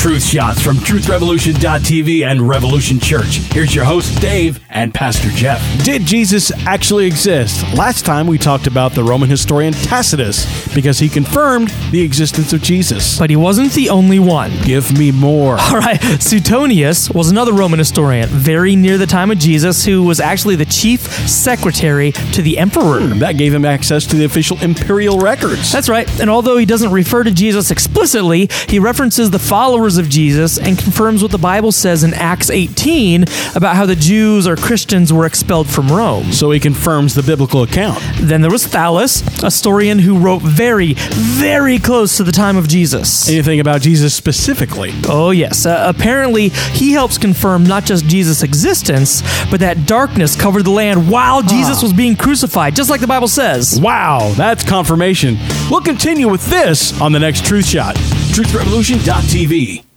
Truth Shots from TruthRevolution.tv and Revolution Church. Here's your host, Dave, and Pastor Jeff. Did Jesus actually exist? Last time we talked about the Roman historian Tacitus because he confirmed the existence of Jesus. But he wasn't the only one. Give me more. All right, Suetonius was another Roman historian very near the time of Jesus who was actually the chief secretary to the emperor. That gave him access to the official imperial records. That's right, and although he doesn't refer to Jesus explicitly, he references the followers of Jesus and confirms what the Bible says in Acts 18 about how the Jews or Christians were expelled from Rome. So he confirms the biblical account. Then there was Thallus, a historian who wrote very, very close to the time of Jesus. Anything about Jesus specifically? Oh yes, apparently he helps confirm not just Jesus' existence, but that darkness covered the land while Jesus was being crucified, just like the Bible says. Wow, that's confirmation. We'll continue with this on the next Truth Shot. TruthRevolution.tv.